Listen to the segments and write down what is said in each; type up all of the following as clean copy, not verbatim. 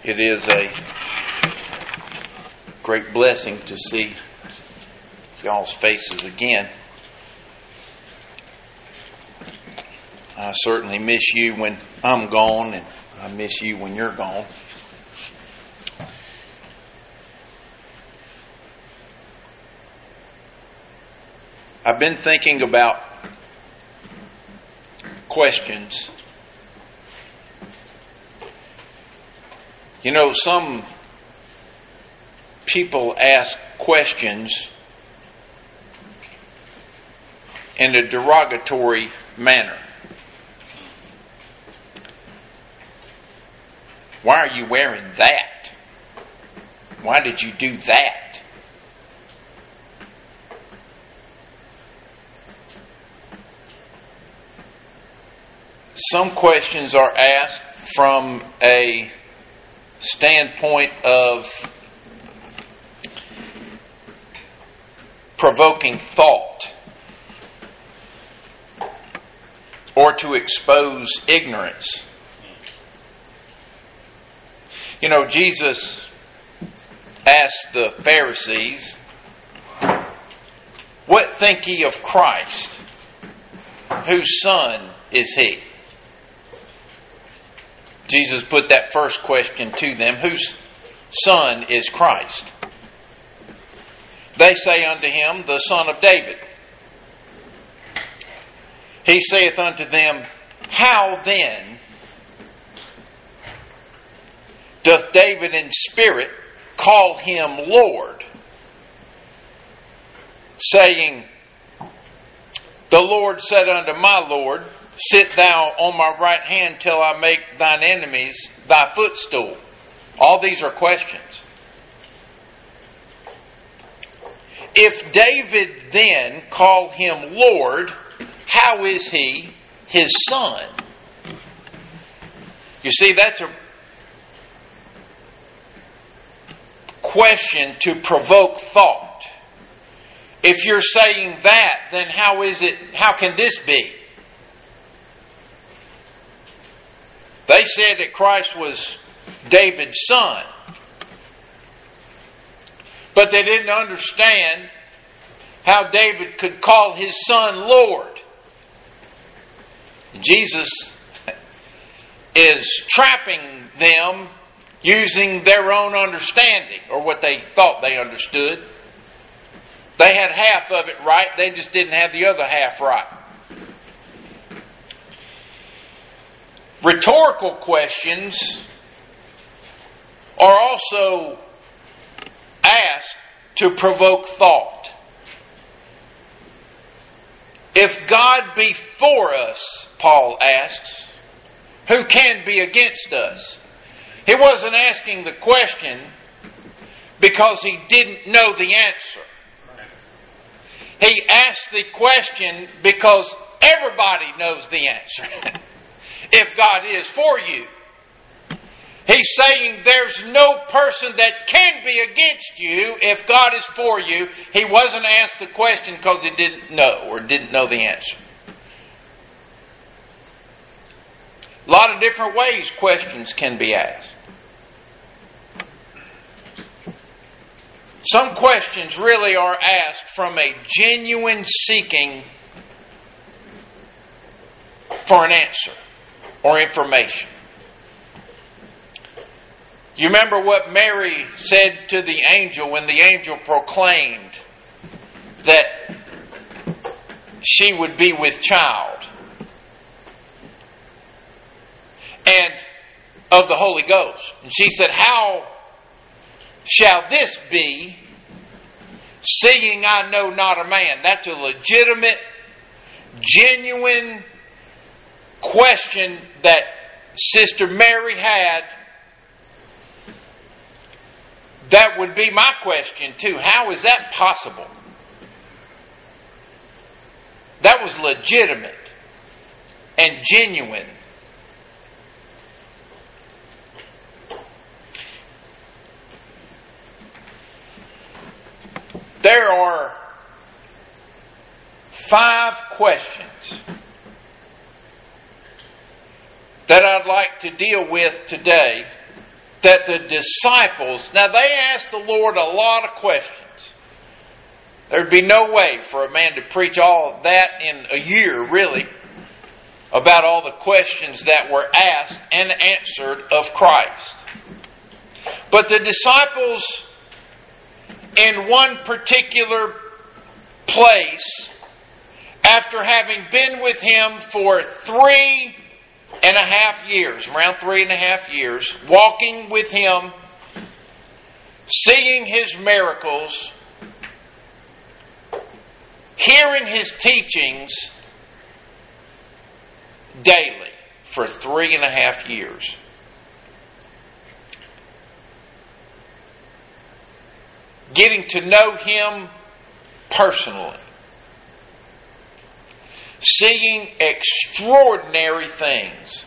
It is a great blessing to see y'all's faces again. I certainly miss you when I'm gone, and I miss you when you're gone. I've been thinking about questions. You know, some people ask questions in a derogatory manner. Why are you wearing that? Why did you do that? Some questions are asked from a standpoint of provoking thought or to expose ignorance. You know, Jesus asked the Pharisees, "What think ye of Christ? Whose son is he?" Jesus put that first question to them, "Whose son is Christ?" They say unto him, "The son of David." He saith unto them, "How then doth David in spirit call him Lord, saying, The Lord said unto my Lord, Sit thou on my right hand till I make thine enemies thy footstool." All these are questions. If David then called him Lord, how is he his son? You see, that's a question to provoke thought. If you're saying that, then how can this be? They said that Christ was David's son. But they didn't understand how David could call his son Lord. Jesus is trapping them using their own understanding, or what they thought they understood. They had half of it right, they just didn't have the other half right. Rhetorical questions are also asked to provoke thought. If God be for us, Paul asks, who can be against us? He wasn't asking the question because he didn't know the answer. He asked the question because everybody knows the answer. If God is for you. He's saying there's no person that can be against you if God is for you. He wasn't asked the question because he didn't know or didn't know the answer. A lot of different ways questions can be asked. Some questions really are asked from a genuine seeking for an answer or information. You remember what Mary said to the angel when the angel proclaimed that she would be with child and of the Holy Ghost. And she said, "How shall this be, seeing I know not a man?" That's a legitimate, genuine question that Sister Mary had. That would be my question too. How is that possible? That was legitimate and genuine. There are 5 questions that I'd like to deal with today that the disciples, now they asked the Lord a lot of questions. There'd be no way for a man to preach all of that in a year, really, about all the questions that were asked and answered of Christ. But the disciples, in one particular place, after having been with Him for 3.5 years, around 3.5 years, walking with Him, seeing His miracles, hearing His teachings daily for 3.5 years. Getting to know Him personally. Seeing extraordinary things.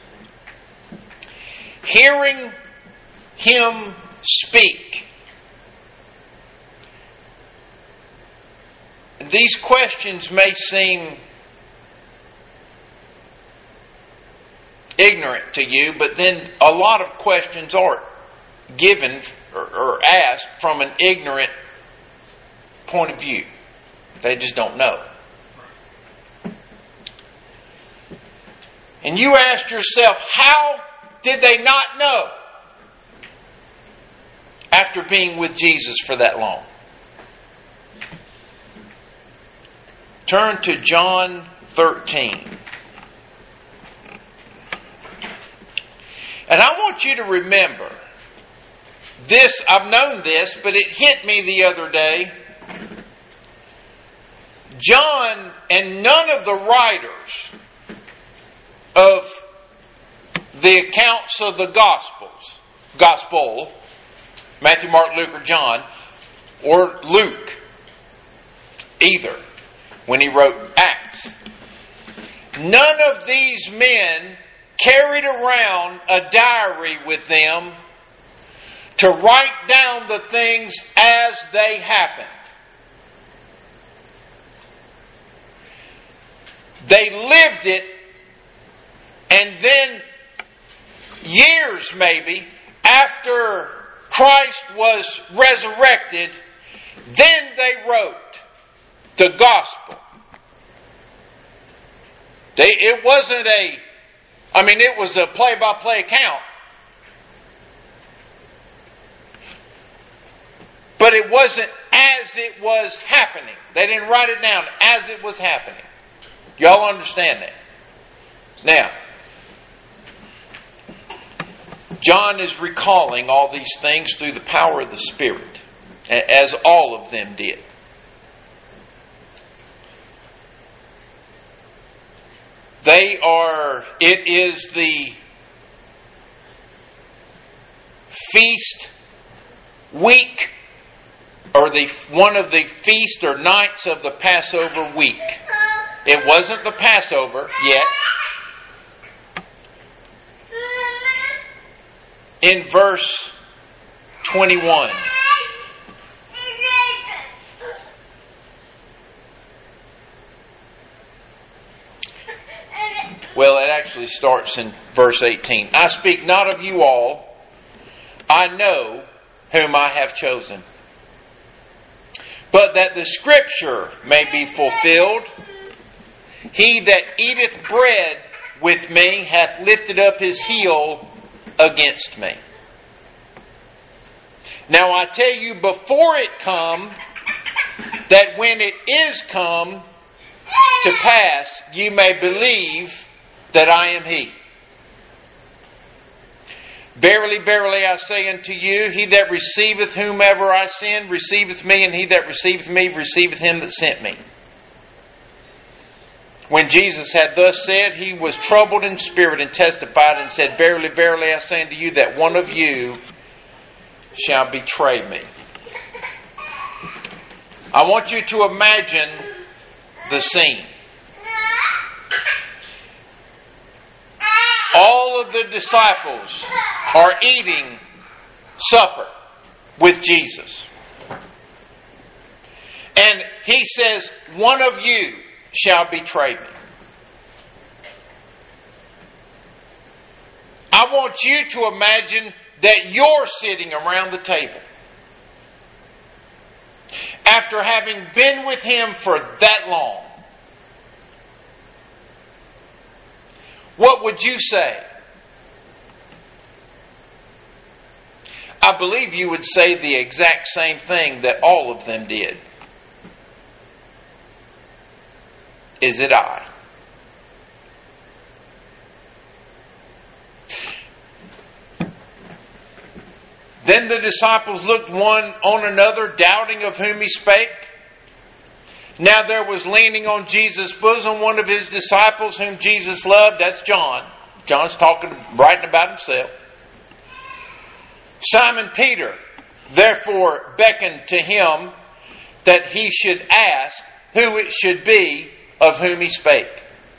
Hearing Him speak. These questions may seem ignorant to you, but then a lot of questions are given or asked from an ignorant point of view. They just don't know. And you asked yourself, how did they not know after being with Jesus for that long? Turn to John 13. And I want you to remember this. I've known this, but it hit me the other day. John and none of the writers of the accounts of the Gospel, Matthew, Mark, Luke, or John, or Luke either, when he wrote Acts. None of these men carried around a diary with them to write down the things as they happened. They lived it, and then years maybe after Christ was resurrected, then they wrote the Gospel. It was a play-by-play account. But it wasn't as it was happening. They didn't write it down as it was happening. Y'all understand that? Now, John is recalling all these things through the power of the Spirit, as all of them did. It is the feast week, or one of the feast or nights of the Passover week. It wasn't the Passover yet. In verse 21. Well, it actually starts in verse 18. I speak not of you all. I know whom I have chosen. But that the Scripture may be fulfilled, he that eateth bread with me hath lifted up his heel against me. Now I tell you before it come, that when it is come to pass, you may believe that I am He. Verily, verily, I say unto you, he that receiveth whomever I send receiveth me, and he that receiveth me receiveth him that sent me. When Jesus had thus said, he was troubled in spirit and testified and said, Verily, verily, I say unto you that one of you shall betray me. I want you to imagine the scene. All of the disciples are eating supper with Jesus. And he says, one of you shall betray me. I want you to imagine that you're sitting around the table, after having been with Him for that long, what would you say? I believe you would say the exact same thing that all of them did. Is it I? Then the disciples looked one on another, doubting of whom He spake. Now there was leaning on Jesus' bosom one of His disciples whom Jesus loved. That's John. John's writing about himself. Simon Peter therefore beckoned to him that he should ask who it should be of whom He spake.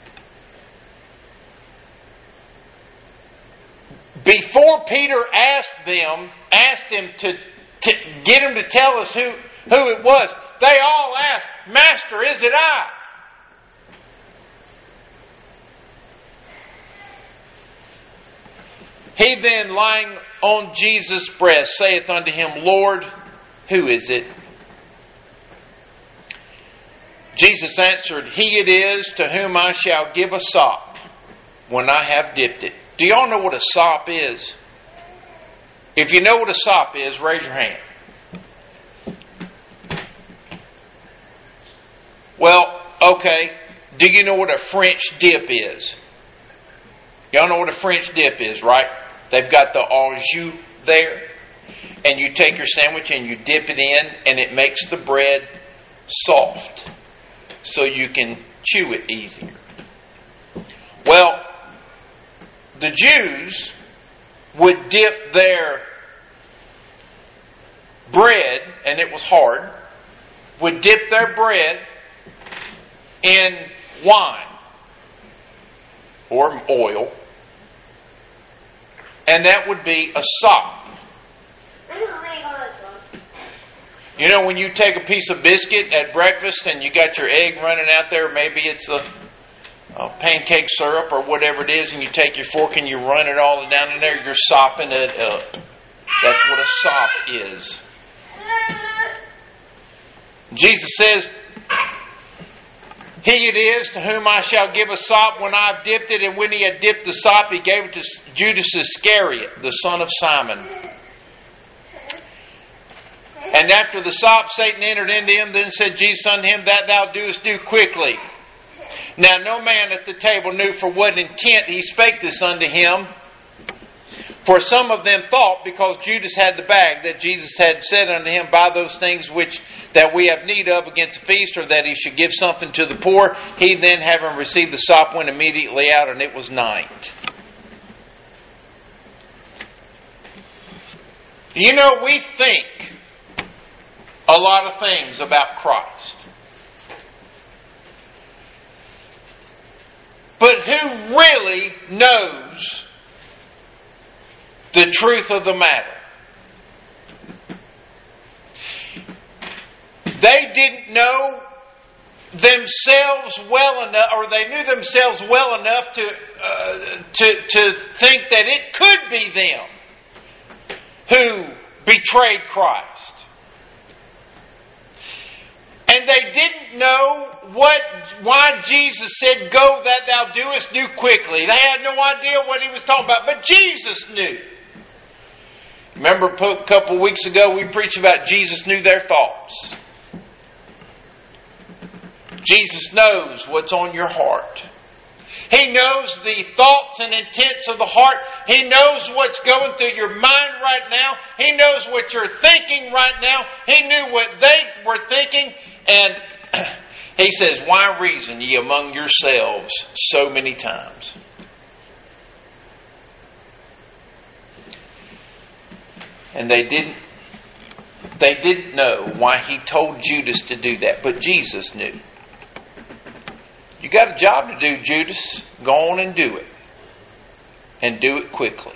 Before Peter asked him to get him to tell us who it was, they all asked, Master, is it I? He then, lying on Jesus' breast, saith unto him, Lord, who is it? Jesus answered, He it is to whom I shall give a sop when I have dipped it. Do y'all know what a sop is? If you know what a sop is, raise your hand. Well, okay. Do you know what a French dip is? Y'all know what a French dip is, right? They've got the au jus there. And you take your sandwich and you dip it in, and it makes the bread soft, so you can chew it easier. Well, the Jews would dip their bread, and it was hard, would dip their bread in wine or oil, and that would be a sop. You know, when you take a piece of biscuit at breakfast and you got your egg running out there, maybe it's a pancake syrup or whatever it is, and you take your fork and you run it all down in there, you're sopping it up. That's what a sop is. Jesus says, He it is to whom I shall give a sop when I have dipped it. And when He had dipped the sop, He gave it to Judas Iscariot, the son of Simon. And after the sop, Satan entered into him. Then said Jesus unto him, That thou doest, do quickly. Now no man at the table knew for what intent He spake this unto him. For some of them thought, because Judas had the bag, that Jesus had said unto him, Buy those things which that we have need of against the feast, or that He should give something to the poor. He then, having received the sop, went immediately out, and it was night. You know, we think a lot of things about Christ. But who really knows the truth of the matter? They didn't know themselves well enough, or they knew themselves well enough to think that it could be them who betrayed Christ. And they didn't know why Jesus said, Go that thou doest, do quickly. They had no idea what He was talking about, but Jesus knew. Remember a couple of weeks ago we preached about Jesus knew their thoughts. Jesus knows what's on your heart. He knows the thoughts and intents of the heart. He knows what's going through your mind right now. He knows what you're thinking right now. He knew what they were thinking. And He says, Why reason ye among yourselves so many times? And they didn't know why He told Judas to do that. But Jesus knew. You got a job to do, Judas. Go on and do it. And do it quickly.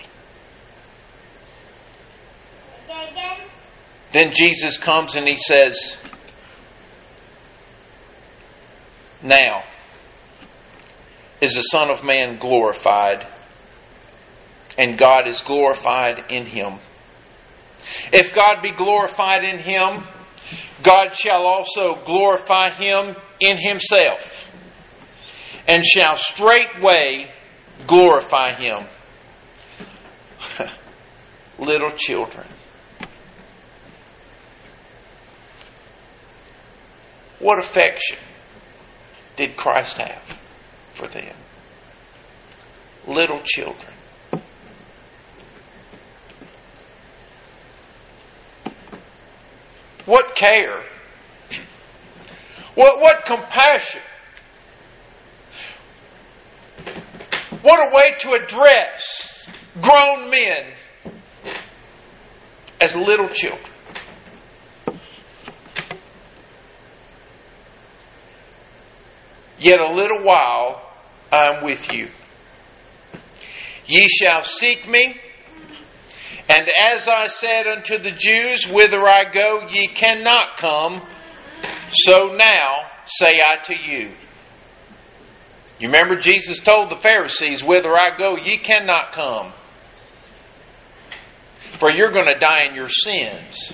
Then Jesus comes and He says, Now is the Son of Man glorified, and God is glorified in him. If God be glorified in him, God shall also glorify him in himself, and shall straightway glorify him. Little children, what affection did Christ have for them? Little children. What care? What compassion? What a way to address grown men as little children. Yet a little while I am with you. Ye shall seek me, and as I said unto the Jews, whither I go, ye cannot come, so now say I to you. You remember Jesus told the Pharisees, whither I go, ye cannot come, for you're going to die in your sins.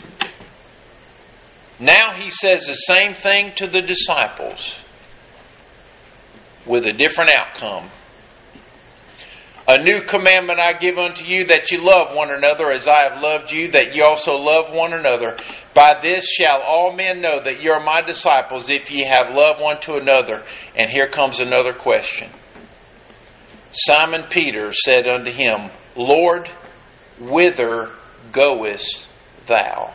Now he says the same thing to the disciples with a different outcome. A new commandment I give unto you, that you love one another as I have loved you, that you also love one another. By this shall all men know that you are my disciples, if ye have love one to another. And here comes another question. Simon Peter said unto him, Lord, whither goest thou?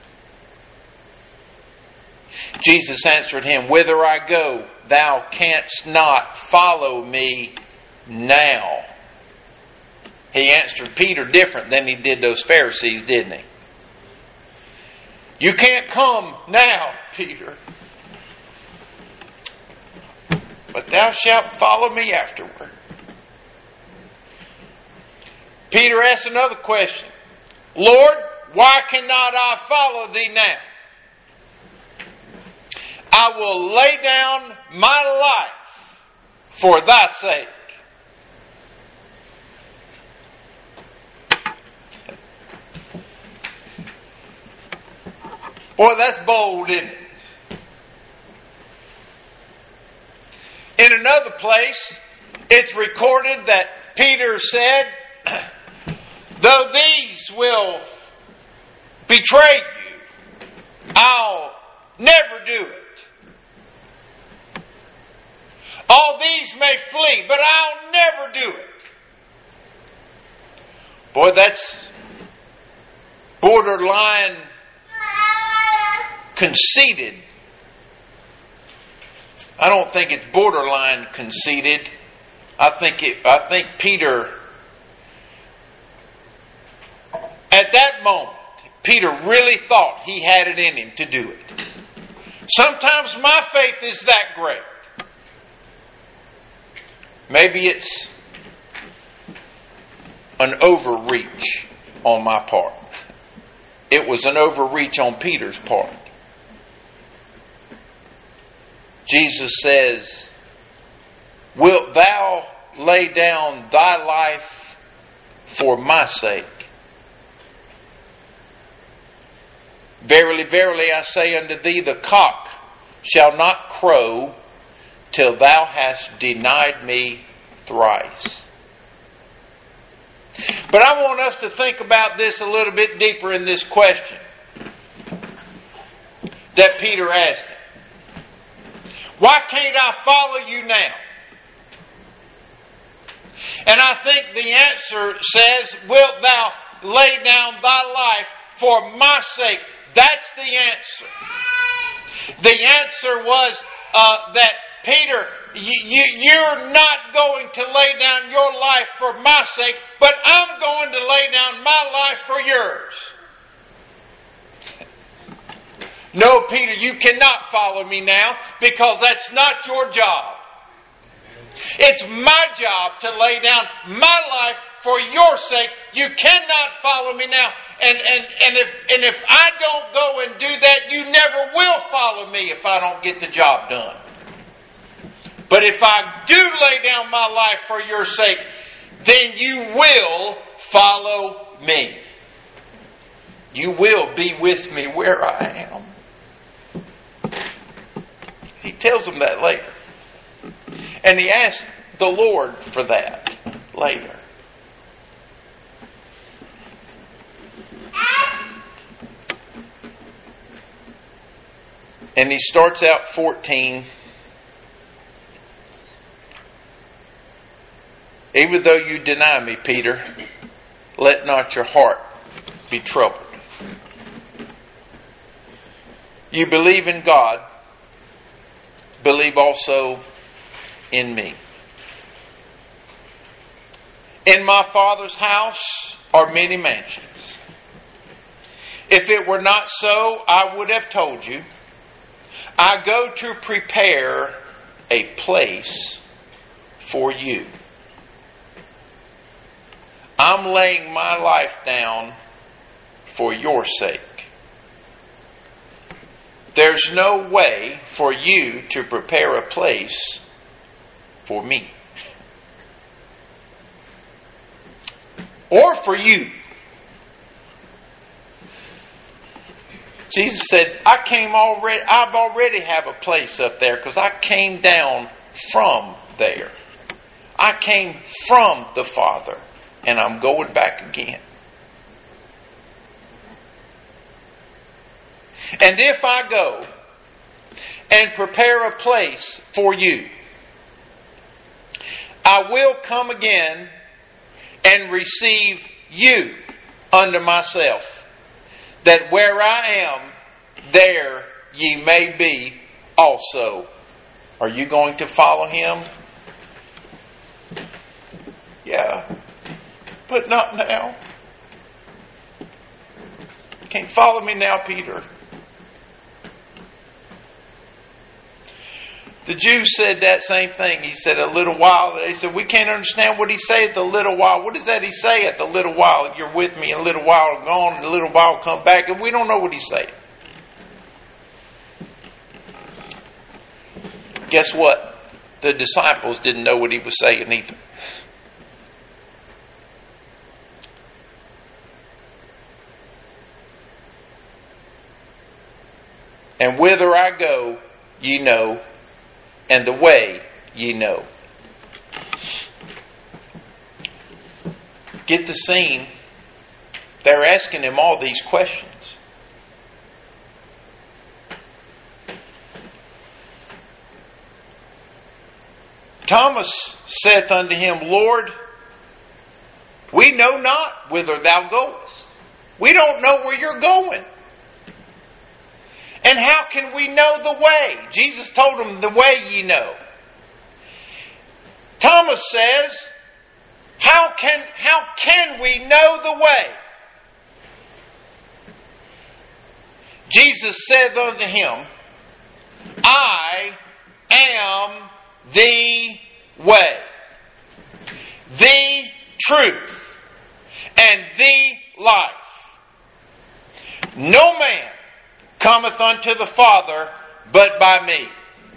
Jesus answered him, Whither I go, thou canst not follow me now. He answered Peter different than he did those Pharisees, didn't he? You can't come now, Peter, but thou shalt follow me afterward. Peter asked another question. Lord, why cannot I follow thee now? I will lay down my life for thy sake. Boy, that's bold, isn't it? In another place, it's recorded that Peter said, though these will betray you, I'll never do it. All these may flee, but I'll never do it. Boy, that's borderline conceited. I don't think it's borderline conceited. I think Peter, at that moment, Peter really thought he had it in him to do it. Sometimes my faith is that great. Maybe it's an overreach on my part. It was an overreach on Peter's part. Jesus says, wilt thou lay down thy life for my sake? Verily, verily, I say unto thee, the cock shall not crow till thou hast denied me thrice. But I want us to think about this a little bit deeper in this question that Peter asked him. Why can't I follow you now? And I think the answer says, wilt thou lay down thy life for my sake? That's the answer. The answer was that Peter, you're not going to lay down your life for my sake, but I'm going to lay down my life for yours. No, Peter, you cannot follow me now because that's not your job. It's my job to lay down my life for your sake. You cannot follow me now. And if I don't go and do that, you never will follow me if I don't get the job done. But if I do lay down my life for your sake, then you will follow me. You will be with me where I am. He tells them that later. And he asked the Lord for that later. And he starts out 14. Even though you deny me, Peter, let not your heart be troubled. You believe in God, believe also in me. In my Father's house are many mansions. If it were not so, I would have told you. I go to prepare a place for you. I'm laying my life down for your sake. There's no way for you to prepare a place for me. Or for you. Jesus said, I've already have a place up there because I came down from there. I came from the Father and I'm going back again. And if I go and prepare a place for you, I will come again and receive you unto myself, that where I am, there ye may be also. Are you going to follow him? Yeah, but not now. You can't follow me now, Peter. The Jews said that same thing. He said a little while. They said, we can't understand what he said at the little while. What does that he say at the little while? You're with me, a little while gone, and a little while come back. And we don't know what he's saying. Guess what? The disciples didn't know what he was saying either. And whither I go, ye know, and the way ye know. Get the scene. They're asking him all these questions. Thomas saith unto him, Lord, we know not whither thou goest. We don't know where you're going. And how can we know the way? Jesus told him, the way ye know. Thomas says, how can we know the way? Jesus said unto him, I am the way, the truth, and the life. No man cometh unto the Father but by me.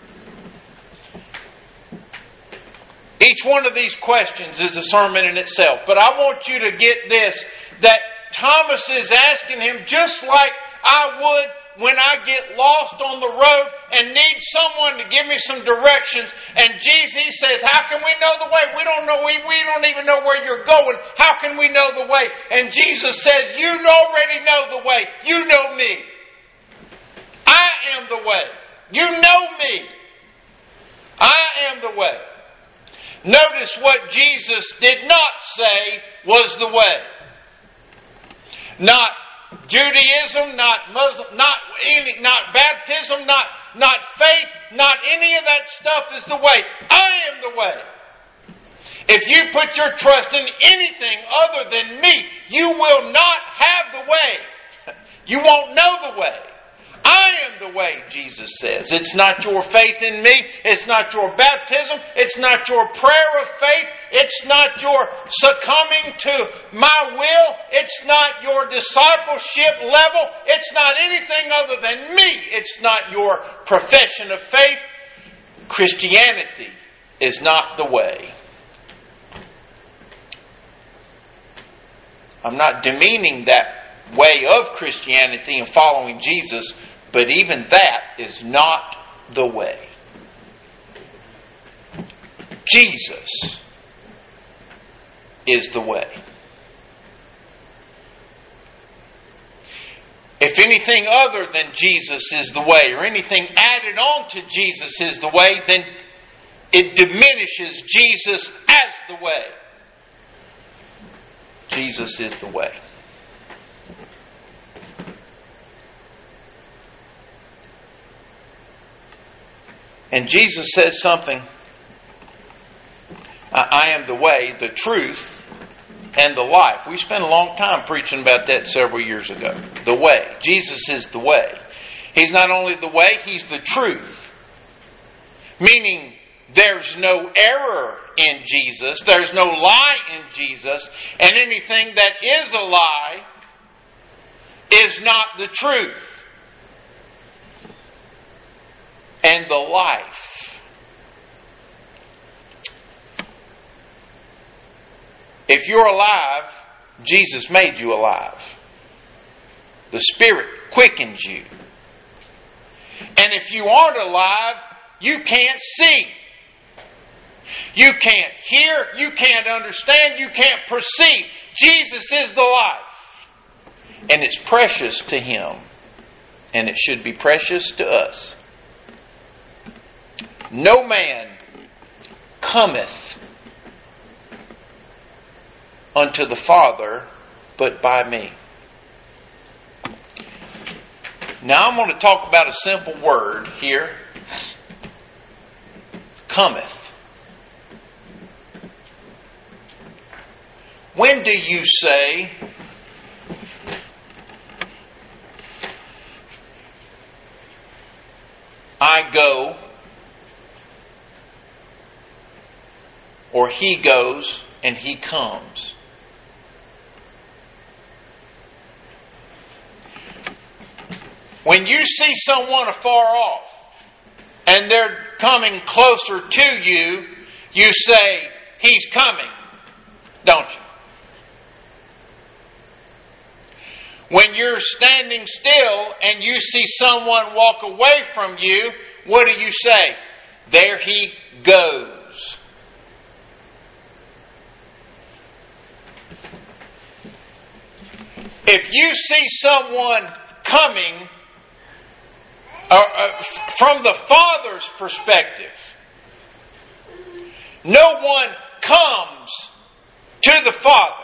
Each one of these questions is a sermon in itself. But I want you to get this, that Thomas is asking him just like I would when I get lost on the road and need someone to give me some directions. And Jesus, he says, how can we know the way? We don't know. We don't even know where you're going. How can we know the way? And Jesus says, you already know the way. You know me. I am the way. You know me. I am the way. Notice what Jesus did not say was the way. Not Judaism, not Muslim, not baptism, not faith, not any of that stuff is the way. I am the way. If you put your trust in anything other than me, you will not have the way. You won't know the way. I am the way, Jesus says. It's not your faith in me. It's not your baptism. It's not your prayer of faith. It's not your succumbing to my will. It's not your discipleship level. It's not anything other than me. It's not your profession of faith. Christianity is not the way. I'm not demeaning that way of Christianity and following Jesus, but even that is not the way. Jesus is the way. If anything other than Jesus is the way, or anything added on to Jesus is the way, then it diminishes Jesus as the way. Jesus is the way. And Jesus says something. I am the way, the truth, and the life. We spent a long time preaching about that several years ago. The way. Jesus is the way. He's not only the way, He's the truth. Meaning, there's no error in Jesus. There's no lie in Jesus. And anything that is a lie is not the truth. And the life. If you're alive, Jesus made you alive. The Spirit quickens you. And if you aren't alive, you can't see. You can't hear. You can't understand. You can't perceive. Jesus is the life. And it's precious to Him. And it should be precious to us. No man cometh unto the Father but by me. Now I'm going to talk about a simple word here. Cometh. When do you say, I go, or He goes and He comes? When you see someone afar off and they're coming closer to you, you say, He's coming, don't you? When you're standing still and you see someone walk away from you, what do you say? There he goes. If you see someone coming from the Father's perspective, no one comes to the Father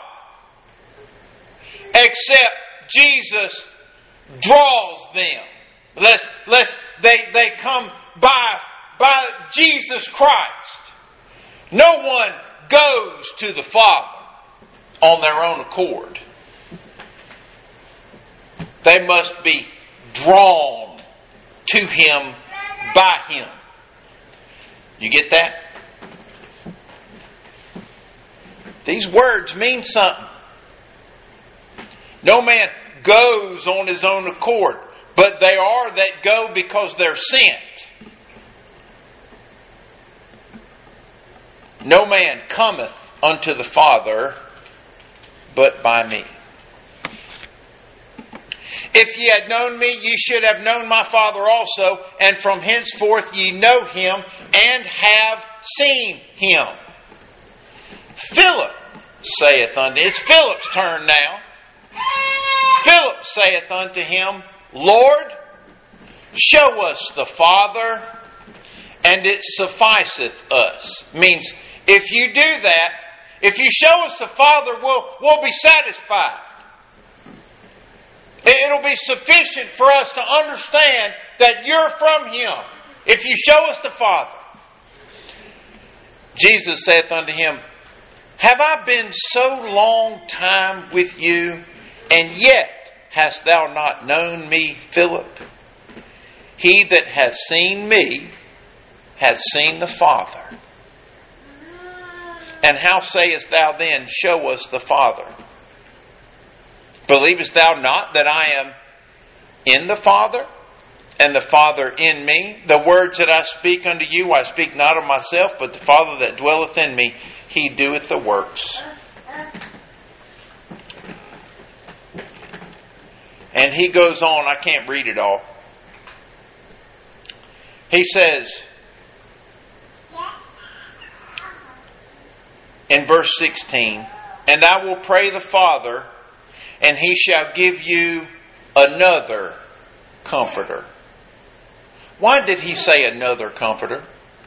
except Jesus draws them. They come by Jesus Christ. No one goes to the Father on their own accord. They must be drawn to Him by Him. You get that? These words mean something. No man goes on his own accord, but they are that go because they're sent. No man cometh unto the Father but by me. If ye had known me, ye should have known my Father also, and from henceforth ye know Him and have seen Him. Philip saith unto him, it's Philip's turn now. Philip saith unto Him, Lord, show us the Father, and it sufficeth us. Means, if you do that, if you show us the Father, we'll be satisfied. It'll be sufficient for us to understand that you're from Him, if you show us the Father. Jesus saith unto him, Have I been so long time with you, and yet hast thou not known me, Philip? He that hath seen me hath seen the Father. And how sayest thou then, Show us the Father? Believest thou not that I am in the Father, and the Father in me? The words that I speak unto you, I speak not of myself, but the Father that dwelleth in me, He doeth the works. And he goes on, I can't read it all. He says, in verse 16, and I will pray the Father, and He shall give you another Comforter. Why did He say another Comforter?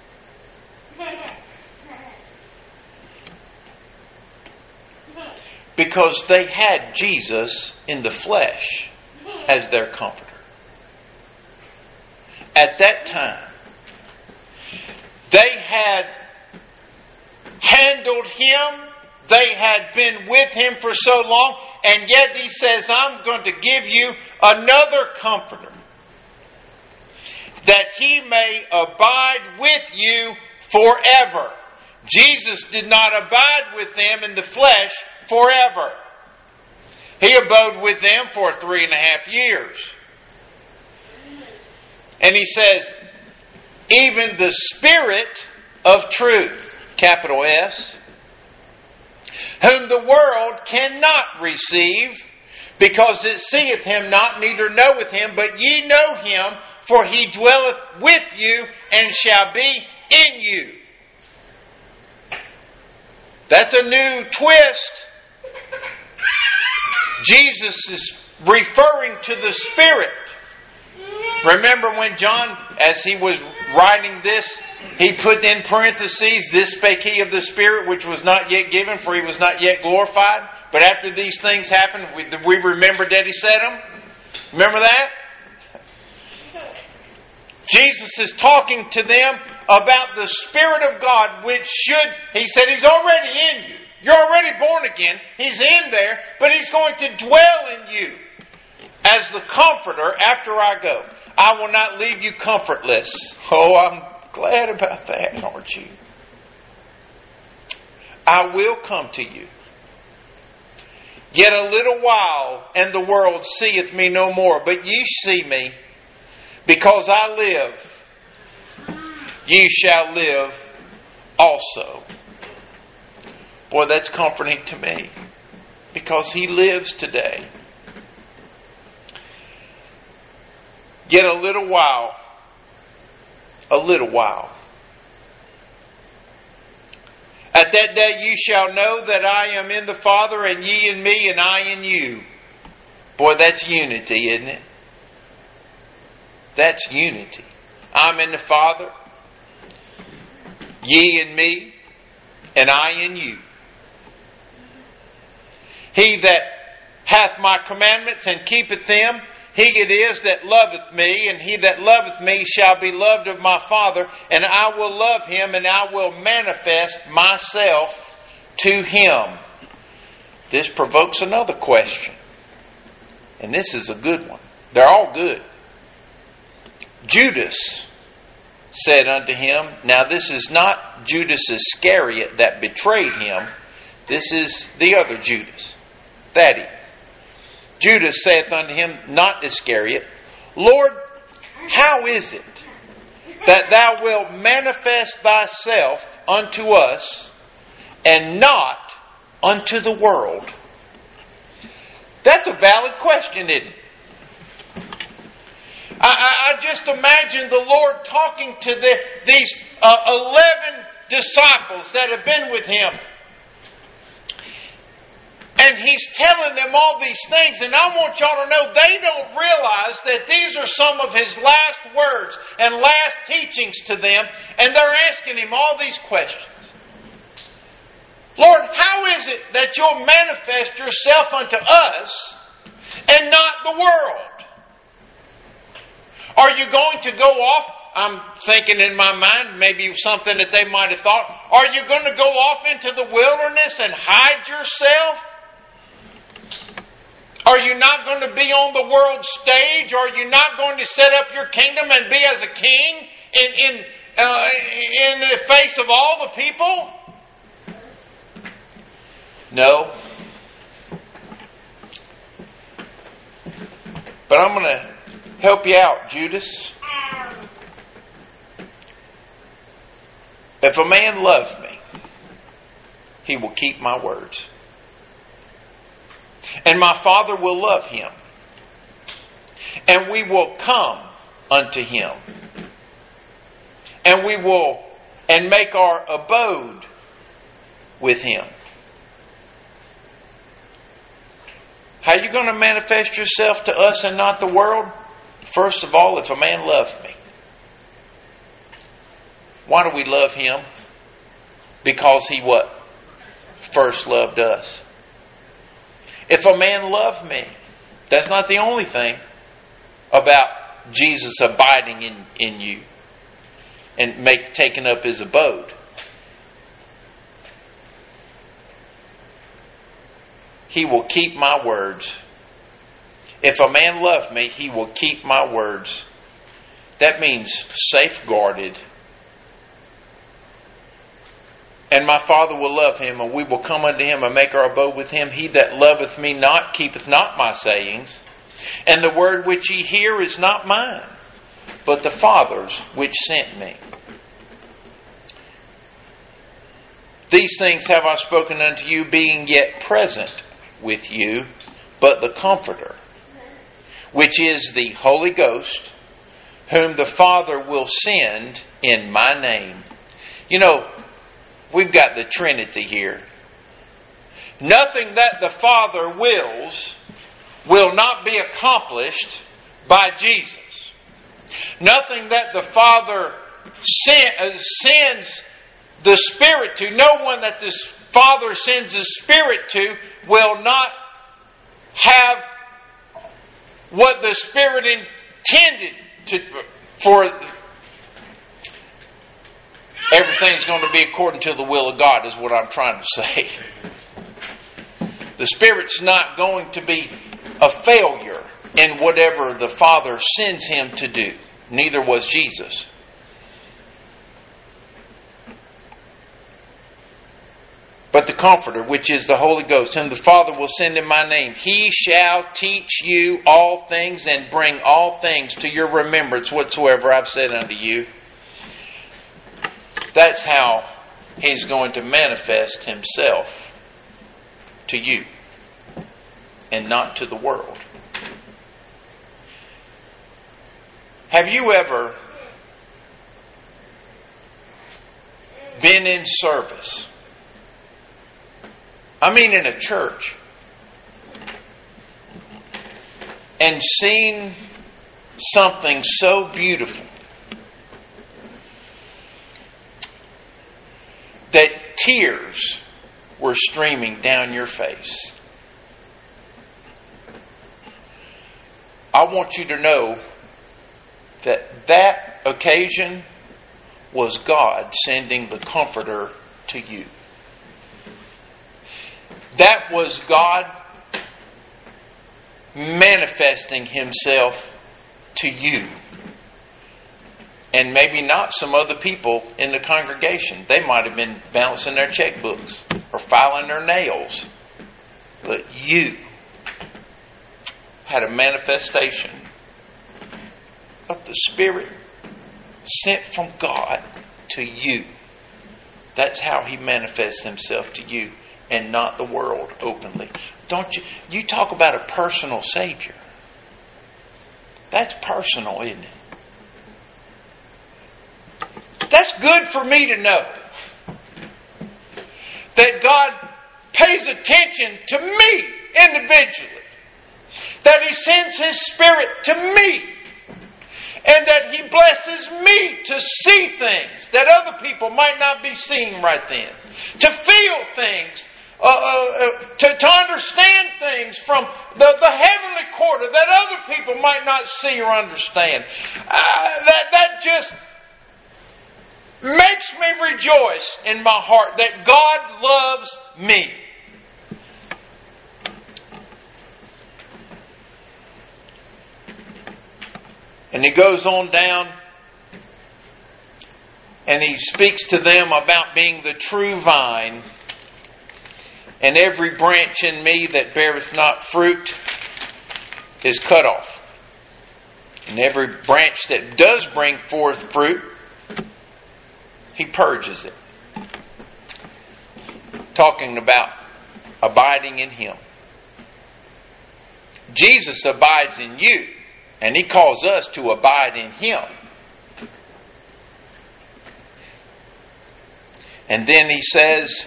Because they had Jesus in the flesh as their Comforter. At that time, they had handled Him. They had been with Him for so long. And yet He says, I'm going to give you another Comforter, that He may abide with you forever. Jesus did not abide with them in the flesh forever. He abode with them for 3.5 years. And He says, even the Spirit of truth, capital S, whom the world cannot receive, because it seeth Him not, neither knoweth Him, but ye know Him, for He dwelleth with you and shall be in you. That's a new twist. Jesus is referring to the Spirit. Remember when John, as he was writing this, he put in parentheses, this spake he of the Spirit, which was not yet given, for He was not yet glorified. But after these things happened, we remember that He said them. Remember that? Jesus is talking to them about the Spirit of God, which should, He said, He's already in you. You're already born again. He's in there, but He's going to dwell in you as the Comforter after I go. I will not leave you comfortless. Oh, I'm glad about that, aren't you? I will come to you. Yet a little while, and the world seeth me no more. But ye see me, because I live, ye shall live also. Boy, that's comforting to me, because He lives today. Yet a little while. At that day ye shall know that I am in the Father, and ye in me, and I in you. Boy, that's unity, isn't it? That's unity. I'm in the Father, ye in me, and I in you. He that hath my commandments and keepeth them, he it is that loveth me, and he that loveth me shall be loved of my Father, and I will love him, and I will manifest myself to him. This provokes another question. And this is a good one. They're all good. Judas said unto him, now this is not Judas Iscariot that betrayed him. This is the other Judas, Thaddeus. Judas saith unto him, not Iscariot, Lord, how is it that thou wilt manifest thyself unto us and not unto the world? That's a valid question, isn't it? I just imagine the Lord talking to these 11 disciples that have been with Him. And He's telling them all these things. And I want y'all to know they don't realize that these are some of His last words and last teachings to them. And they're asking Him all these questions. Lord, how is it that you'll manifest yourself unto us and not the world? Are you going to go off? I'm thinking in my mind, maybe something that they might have thought. Are you going to go off into the wilderness and hide yourself? Are you not going to be on the world stage? Are you not going to set up your kingdom and be as a king in the face of all the people? No. But I'm going to help you out, Judas. If a man loves me, he will keep my words. And my Father will love him. And we will come unto Him. And we will and make our abode with Him. How are you going to manifest yourself to us and not the world? First of all, if a man loves me. Why do we love him? Because he what? First loved us. If a man loved me, that's not the only thing about Jesus abiding in you and taking up His abode. He will keep my words. If a man love me, he will keep my words. That means safeguarded. And my Father will love him, and we will come unto him and make our abode with him. He that loveth me not keepeth not my sayings. And the word which ye hear is not mine, but the Father's which sent me. These things have I spoken unto you, being yet present with you, but the Comforter, which is the Holy Ghost, whom the Father will send in my name. You know, we've got the Trinity here. Nothing that the Father wills will not be accomplished by Jesus. Nothing that the Father sends the Spirit to, no one that the Father sends the Spirit to will not have what the Spirit intended for. Everything's going to be according to the will of God, is what I'm trying to say. The Spirit's not going to be a failure in whatever the Father sends Him to do. Neither was Jesus. But the Comforter, which is the Holy Ghost, whom the Father will send in my name, He shall teach you all things and bring all things to your remembrance whatsoever I've said unto you. That's how He's going to manifest Himself to you and not to the world. Have you ever been in service? I mean in a church. And seen something so beautiful that tears were streaming down your face. I want you to know that that occasion was God sending the Comforter to you. That was God manifesting Himself to you. And maybe not some other people in the congregation. They might have been balancing their checkbooks or filing their nails. But you had a manifestation of the Spirit sent from God to you. That's how He manifests Himself to you and not the world openly. Don't you? You talk about a personal Savior. That's personal, isn't it? That's good for me to know. That God pays attention to me individually. That He sends His Spirit to me. And that He blesses me to see things that other people might not be seeing right then. To feel things. To understand things from the heavenly quarter that other people might not see or understand. That just makes me rejoice in my heart that God loves me. And He goes on down and He speaks to them about being the true vine. And every branch in me that beareth not fruit is cut off. And every branch that does bring forth fruit, He purges it. Talking about abiding in Him. Jesus abides in you And He calls us to abide in Him. And then He says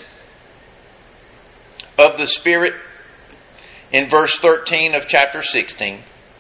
of the Spirit in verse 13 of chapter 16.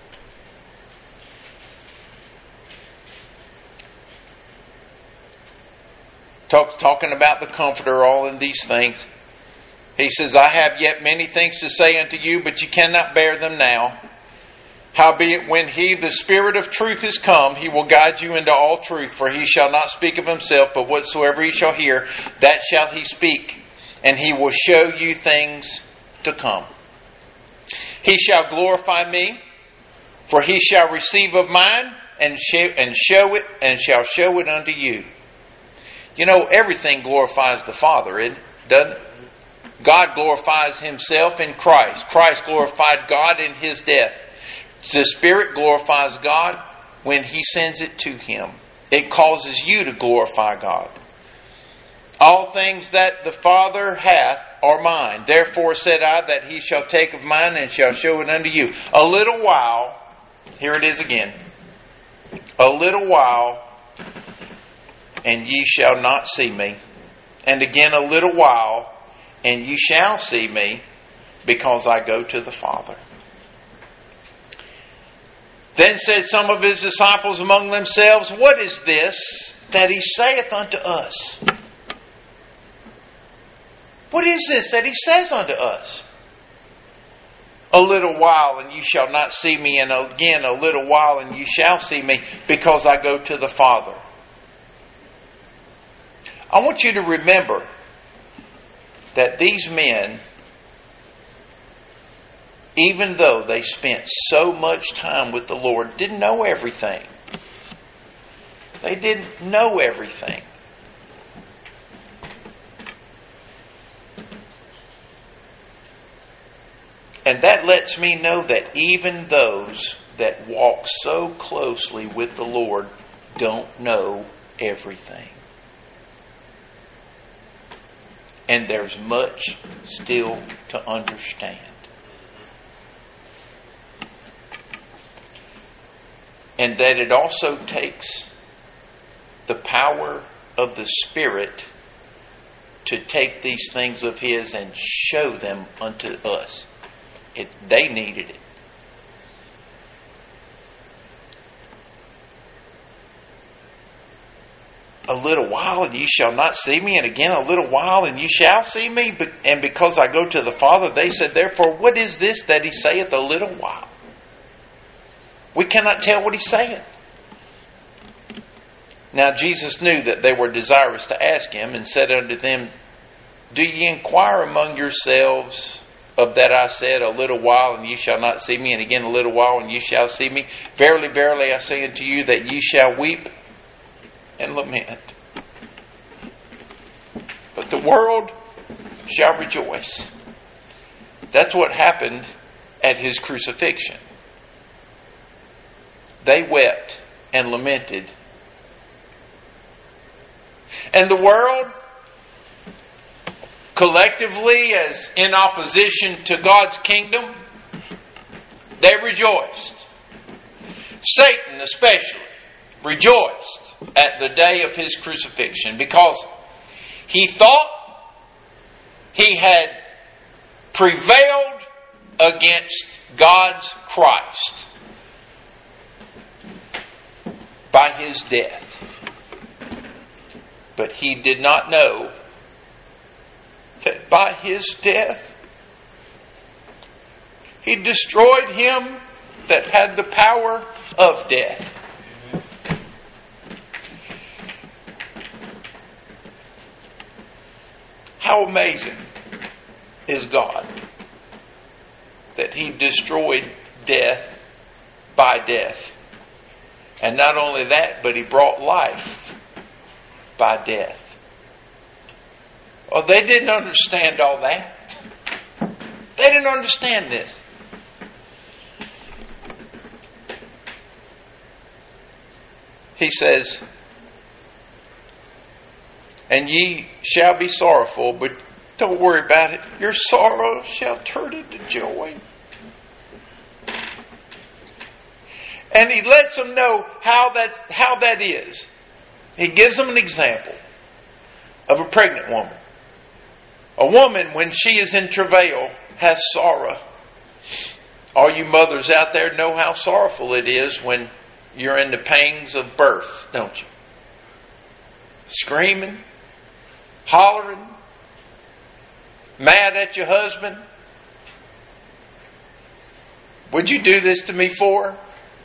Talking about the Comforter, all in these things. He says, I have yet many things to say unto you, but you cannot bear them now. Howbeit, when He, the Spirit of truth, is come, He will guide you into all truth. For He shall not speak of Himself, but whatsoever He shall hear, that shall He speak. And He will show you things to come. He shall glorify Me, for He shall receive of mine, and shall show it unto you. You know, everything glorifies the Father, doesn't it? God glorifies Himself in Christ. Christ glorified God in His death. The Spirit glorifies God when He sends it to Him. It causes you to glorify God. All things that the Father hath are mine. Therefore said I that He shall take of mine and shall show it unto you. A little while, here it is again. A little while, and ye shall not see me. And again a little while, and ye shall see me, because I go to the Father. Then said some of His disciples among themselves, What is this that He saith unto us? What is this that He says unto us? A little while, and ye shall not see me, and again a little while, and ye shall see me, because I go to the Father. I want you to remember that these men, even though they spent so much time with the Lord, didn't know everything. They didn't know everything. And that lets me know that even those that walk so closely with the Lord don't know everything. And there's much still to understand. And that it also takes the power of the Spirit to take these things of His and show them unto us. They needed it. A little while and ye shall not see me, and again a little while and ye shall see me, and because I go to the Father, they said, Therefore, what is this that He saith a little while? We cannot tell what He's saying. Now Jesus knew that they were desirous to ask Him, and said unto them, Do ye inquire among yourselves of that I said, A little while and ye shall not see me, and again a little while and ye shall see me? Verily, verily, I say unto you that ye shall weep and lament, but the world shall rejoice. That's what happened at His crucifixion. They wept and lamented. And the world, collectively, as in opposition to God's kingdom, they rejoiced. Satan especially rejoiced at the day of His crucifixion, because he thought he had prevailed against God's Christ by His death. But he did not know that by His death He destroyed him that had the power of death. How amazing is God that He destroyed death by death. And not only that, but He brought life by death. Well, they didn't understand all that. They didn't understand this. He says, and ye shall be sorrowful, but don't worry about it. Your sorrow shall turn into joy. And he lets them know how that is. He gives them an example of a pregnant woman. A woman, when she is in travail, has sorrow. All you mothers out there know how sorrowful it is when you're in the pangs of birth, don't you? Screaming, hollering, mad at your husband. Would you do this to me for?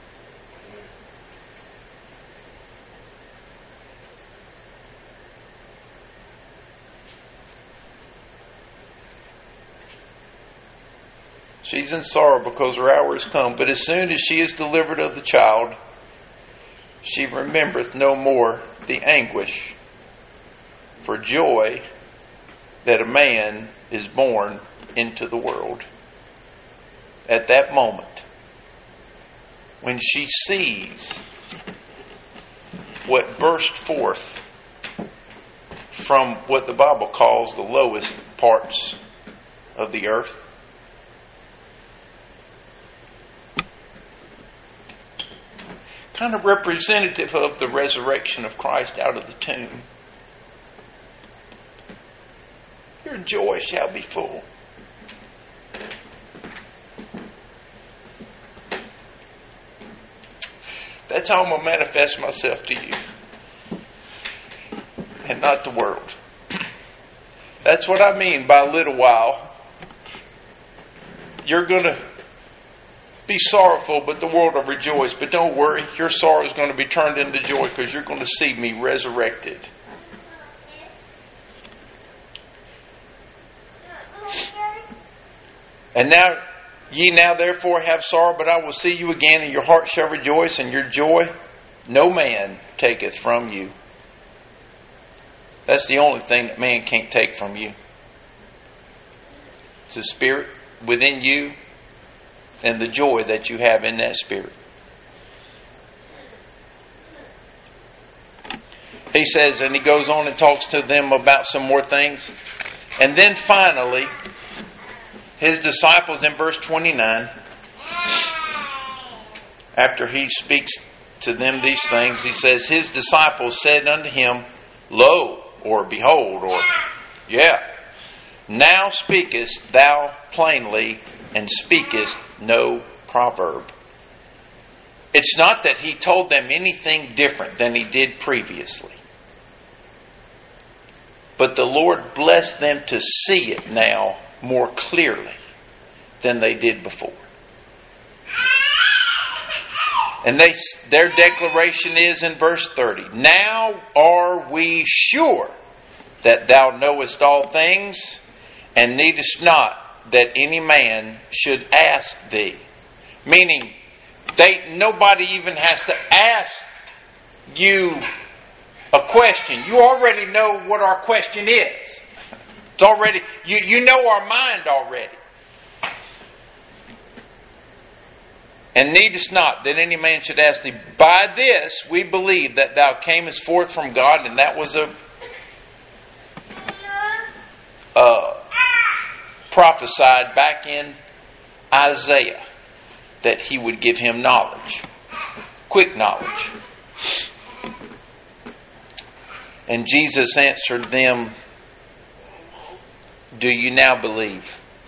She's in sorrow because her hour is come. But as soon as she is delivered of the child, she remembereth no more the anguish for joy that a man is born into the world. At that moment, when she sees what burst forth from what the Bible calls the lowest parts of the earth, kind of representative of the resurrection of Christ out of the tomb. Your joy shall be full. That's how I'm going to manifest myself to you. And not the world. That's what I mean by a little while. You're going to be sorrowful, but the world will rejoice. But don't worry, your sorrow is going to be turned into joy because you're going to see me resurrected. And now, ye now therefore have sorrow, but I will see you again, and your heart shall rejoice, and your joy no man taketh from you. That's the only thing that man can't take from you. It's the Spirit within you and the joy that you have in that Spirit. He says, and he goes on and talks to them about some more things. And then finally, his disciples in verse 29, after he speaks to them these things, he says, his disciples said unto him, Lo, or behold, or now speakest thou plainly, and speakest no proverb. It's not that he told them anything different than he did previously. But the Lord blessed them to see it now more clearly than they did before. And their declaration is in verse 30. Now are we sure that thou knowest all things, and needest not that any man should ask thee. Meaning, nobody even has to ask you a question. You already know what our question is. It's already, you know our mind already. And needest not that any man should ask thee. By this we believe that thou camest forth from God, and that was a prophesied back in Isaiah that he would give him knowledge, quick knowledge. And Jesus answered them, Do you now believe?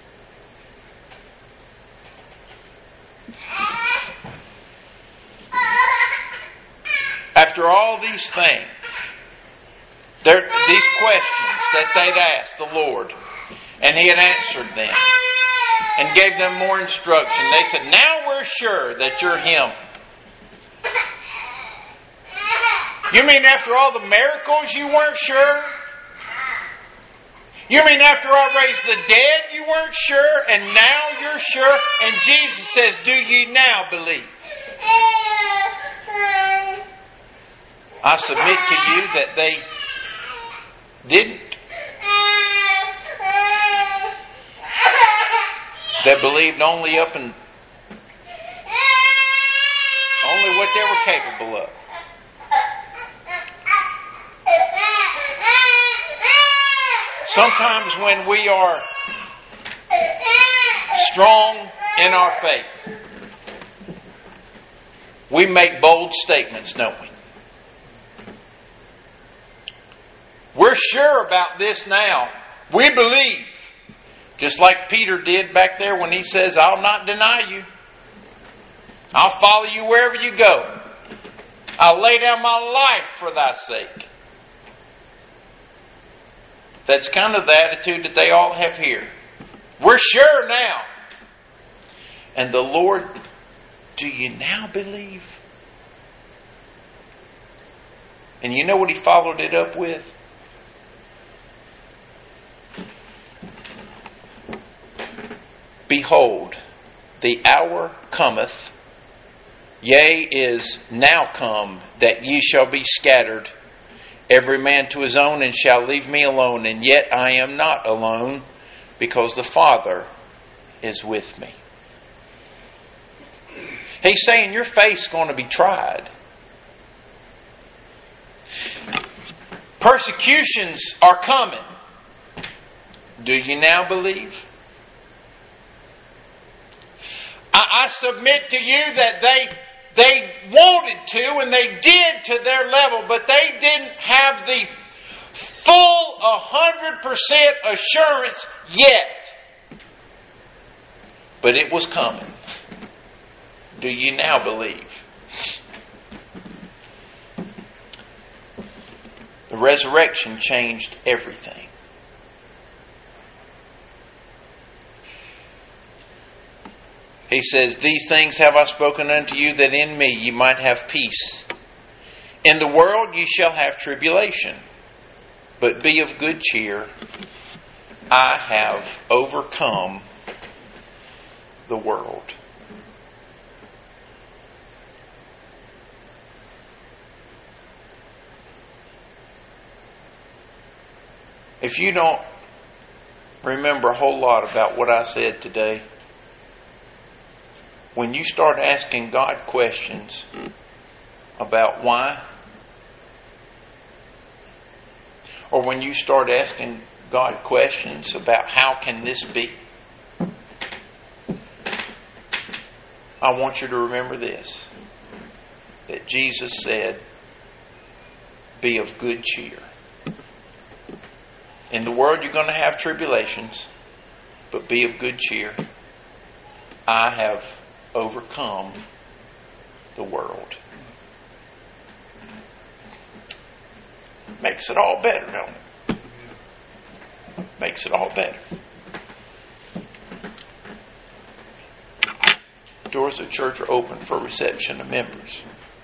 After all these things, these questions that they'd asked the Lord, and he had answered them and gave them more instruction. They said, now we're sure that you're him. You mean after all the miracles you weren't sure? You mean after I raised the dead you weren't sure, and now you're sure? And Jesus says, do ye now believe? I submit to you that they didn't. That believed only what they were capable of. Sometimes when we are strong in our faith, we make bold statements, don't we? We're sure about this now. We believe. Just like Peter did back there when he says, I'll not deny you. I'll follow you wherever you go. I'll lay down my life for thy sake. That's kind of the attitude that they all have here. We're sure now. And the Lord, do you now believe? And you know what He followed it up with? Behold, the hour cometh, yea, is now come, that ye shall be scattered, every man to his own, and shall leave me alone. And yet I am not alone, because the Father is with me. He's saying your faith's going to be tried. Persecutions are coming. Do you now believe? I submit to you that they wanted to and they did to their level, but they didn't have the full 100% assurance yet. But it was coming. Do you now believe? The resurrection changed everything. He says, these things have I spoken unto you, that in me ye might have peace. In the world ye shall have tribulation, but be of good cheer. I have overcome the world. If you don't remember a whole lot about what I said today, when you start asking God questions about why, or when you start asking God questions about how can this be, I want you to remember this, that Jesus said, be of good cheer. In the world you're going to have tribulations, but be of good cheer. I have overcome the world. Makes it all better, don't it? Makes it all better. Doors of church are open for reception of members.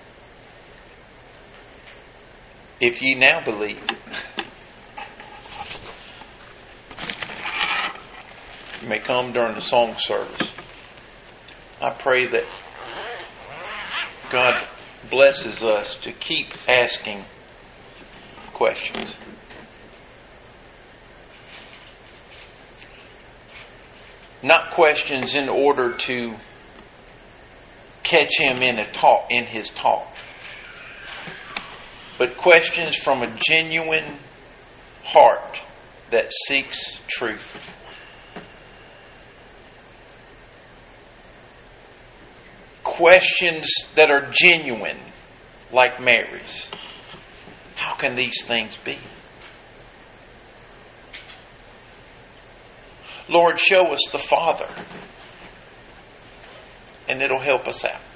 If ye now believe, you may come during the song service. I pray that God blesses us to keep asking questions. Not questions in order to catch Him in His talk, but questions from a genuine heart that seeks truth. Questions that are genuine, like Mary's. How can these things be? Lord, show us the Father, and it'll help us out.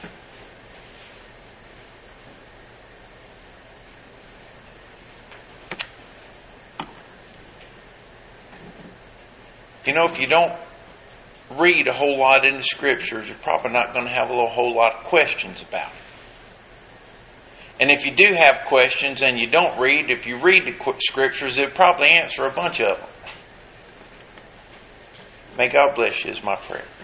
You know, if you don't read a whole lot in the Scriptures, you're probably not going to have a whole lot of questions about it. And if you do have questions and you don't read, if you read the Scriptures, it'll probably answer a bunch of them. May God bless you is my prayer.